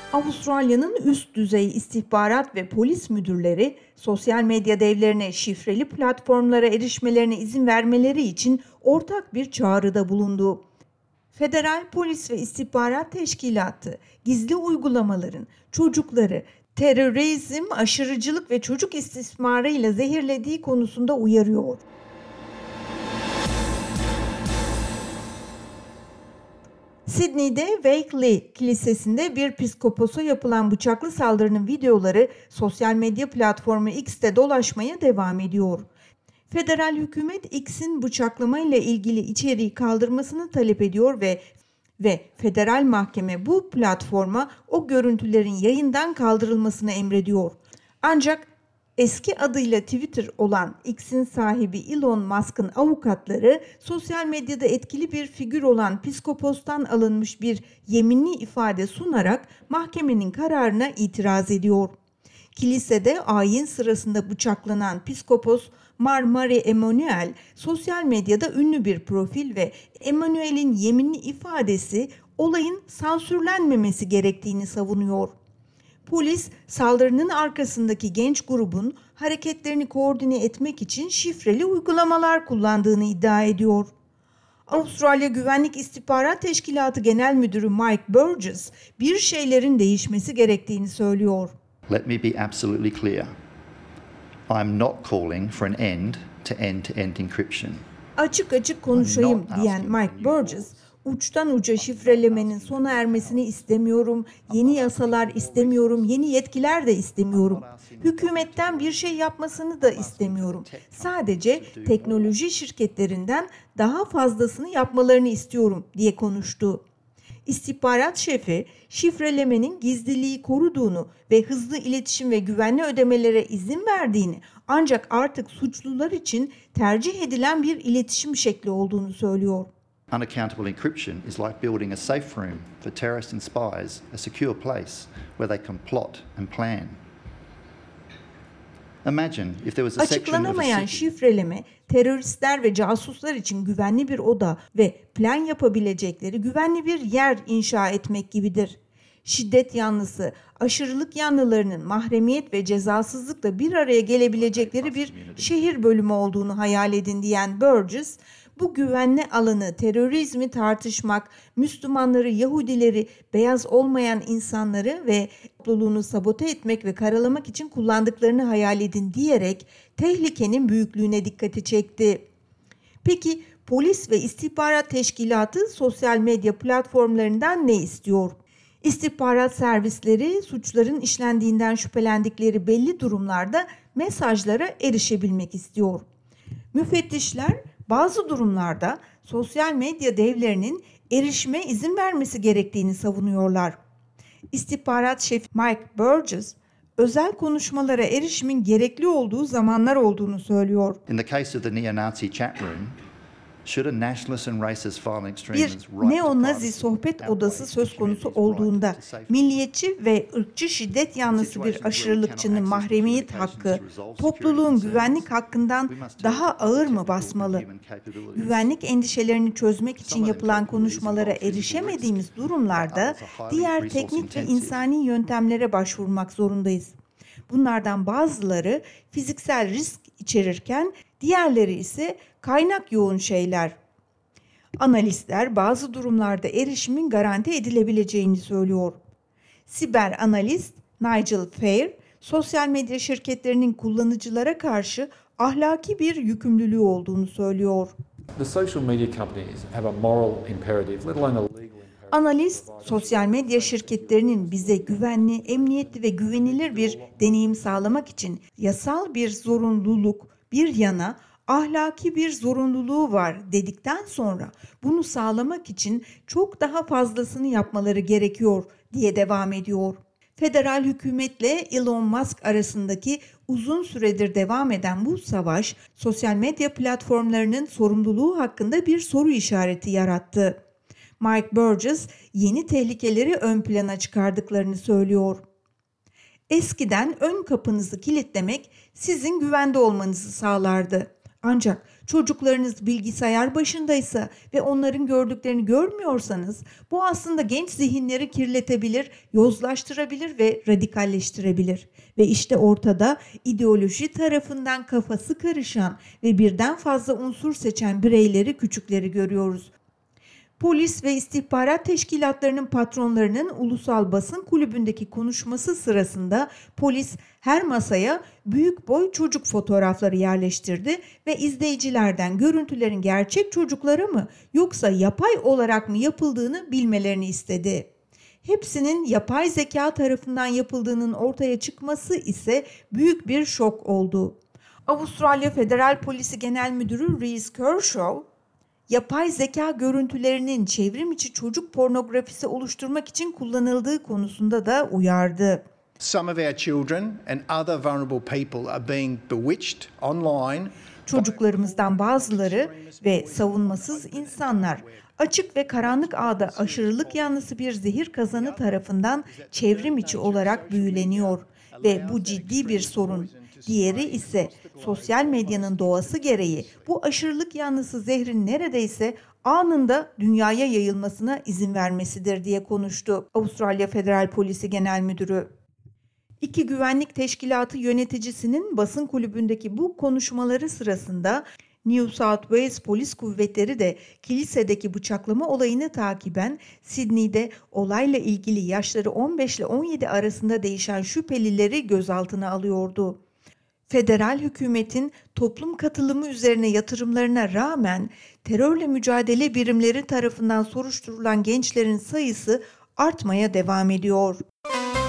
Avustralya'nın üst düzey istihbarat ve polis müdürleri sosyal medya devlerine şifreli platformlara erişmelerine izin vermeleri için ortak bir çağrıda bulundu. Federal Polis ve İstihbarat Teşkilatı gizli uygulamaların çocukları terörizm, aşırıcılık ve çocuk istismarıyla zehirlediği konusunda uyarıyor. Sydney'de Wakeley Kilisesi'nde bir psikoposa yapılan bıçaklı saldırının videoları sosyal medya platformu X'te dolaşmaya devam ediyor. Federal hükümet X'in bıçaklama ile ilgili içeriği kaldırmasını talep ediyor ve federal mahkeme bu platforma o görüntülerin yayından kaldırılmasını emrediyor. Ancak eski adıyla Twitter olan X'in sahibi Elon Musk'ın avukatları sosyal medyada etkili bir figür olan psikopostan alınmış bir yeminli ifade sunarak mahkemenin kararına itiraz ediyor. Kilisede ayin sırasında bıçaklanan psikopos Marmari Emanuel sosyal medyada ünlü bir profil ve Emanuel'in yeminli ifadesi olayın sansürlenmemesi gerektiğini savunuyor. Polis saldırının arkasındaki genç grubun hareketlerini koordine etmek için şifreli uygulamalar kullandığını iddia ediyor. Avustralya Güvenlik İstihbarat Teşkilatı Genel Müdürü Mike Burgess bir şeylerin değişmesi gerektiğini söylüyor. Let me be absolutely clear. I'm not calling for an end to end-to-end encryption. Açık açık konuşayım diyen Mike Burgess, uçtan uca şifrelemenin sona ermesini istemiyorum, yeni yasalar istemiyorum, yeni yetkiler de istemiyorum. Hükümetten bir şey yapmasını da istemiyorum. Sadece teknoloji şirketlerinden daha fazlasını yapmalarını istiyorum diye konuştu. İstihbarat şefi şifrelemenin gizliliği koruduğunu ve hızlı iletişim ve güvenli ödemelere izin verdiğini ancak artık suçlular için tercih edilen bir iletişim şekli olduğunu söylüyor. Unaccountable encryption is like building a safe room for terrorists and spies, a secure place where they can plot and plan. Imagine if there was a section of a Açıklanamayan city. şifreleme, teröristler ve casuslar için güvenli bir oda ve plan yapabilecekleri güvenli bir yer inşa etmek gibidir. Şiddet yanlısı, aşırılık yanlılarının mahremiyet ve cezasızlıkla bir araya gelebilecekleri bir şehir bölümü olduğunu hayal edin diyen Burgess, bu güvenli alanı terörizmi tartışmak, Müslümanları, Yahudileri, beyaz olmayan insanları ve topluluğunu sabote etmek ve karalamak için kullandıklarını hayal edin diyerek tehlikenin büyüklüğüne dikkati çekti. Peki polis ve istihbarat teşkilatı sosyal medya platformlarından ne istiyor? İstihbarat servisleri suçların işlendiğinden şüphelendikleri belli durumlarda mesajlara erişebilmek istiyor. Müfettişler bazı durumlarda sosyal medya devlerinin erişime izin vermesi gerektiğini savunuyorlar. İstihbarat şefi Mike Burgess, özel konuşmalara erişimin gerekli olduğu zamanlar olduğunu söylüyor. In the case of the neo-Nazi chat room, should a nationalist and racist violent Bir extremist right to neo-Nazi privacy sohbet outweigh odası söz the konusu community's right olduğunda to safety? milliyetçi ve ırkçı şiddet yanlısı bir aşırılıkçının mahremiyet hakkı, topluluğun güvenlik hakkından daha ağır mı basmalı? Güvenlik endişelerini çözmek için yapılan konuşmalara erişemediğimiz durumlarda diğer teknik ve insani yöntemlere başvurmak zorundayız. Bunlardan bazıları fiziksel risk içerirken diğerleri ise kaynak yoğun şeyler. Analistler bazı durumlarda erişimin garanti edilebileceğini söylüyor. Siber analist Nigel Fair, sosyal medya şirketlerinin kullanıcılara karşı ahlaki bir yükümlülüğü olduğunu söylüyor. The social media companies have a moral imperative, let alone a legal imperative. Analist, sosyal medya şirketlerinin bize güvenli, emniyetli ve güvenilir bir deneyim sağlamak için yasal bir zorunluluk bir yana ahlaki bir zorunluluğu var dedikten sonra bunu sağlamak için çok daha fazlasını yapmaları gerekiyor diye devam ediyor. Federal hükümetle Elon Musk arasındaki uzun süredir devam eden bu savaş sosyal medya platformlarının sorumluluğu hakkında bir soru işareti yarattı. Mike Burgess yeni tehlikeleri ön plana çıkardıklarını söylüyor. Eskiden ön kapınızı kilitlemek sizin güvende olmanızı sağlardı. Ancak Çocuklarınız bilgisayar başındaysa ve onların gördüklerini görmüyorsanız bu aslında genç zihinleri kirletebilir, yozlaştırabilir ve radikalleştirebilir. Ve işte ortada ideoloji tarafından kafası karışan ve birden fazla unsur seçen bireyleri, küçükleri görüyoruz. Polis ve istihbarat teşkilatlarının patronlarının ulusal basın kulübündeki konuşması sırasında polis her masaya büyük boy çocuk fotoğrafları yerleştirdi ve izleyicilerden görüntülerin gerçek çocuklara mı yoksa yapay olarak mı yapıldığını bilmelerini istedi. Hepsinin yapay zeka tarafından yapıldığının ortaya çıkması ise büyük bir şok oldu. Avustralya Federal Polisi Genel Müdürü Reece Kershaw, yapay zeka görüntülerinin çevrim içi çocuk pornografisi oluşturmak için kullanıldığı konusunda da uyardı. Some of our children and other vulnerable people are being bewitched online. Çocuklarımızdan bazıları ve savunmasız insanlar açık ve karanlık ağda aşırılık yanlısı bir zehir kazanı tarafından çevrim içi olarak büyüleniyor ve bu ciddi bir sorun. Diğeri ise sosyal medyanın doğası gereği bu aşırılık yanlısı zehrin neredeyse anında dünyaya yayılmasına izin vermesidir diye konuştu Avustralya Federal Polisi Genel Müdürü. İki güvenlik teşkilatı yöneticisinin basın kulübündeki bu konuşmaları sırasında New South Wales Polis Kuvvetleri de kilisedeki bıçaklama olayını takiben Sydney'de olayla ilgili yaşları 15 ile 17 arasında değişen şüphelileri gözaltına alıyordu. Federal hükümetin toplum katılımı üzerine yatırımlarına rağmen terörle mücadele birimleri tarafından soruşturulan gençlerin sayısı artmaya devam ediyor.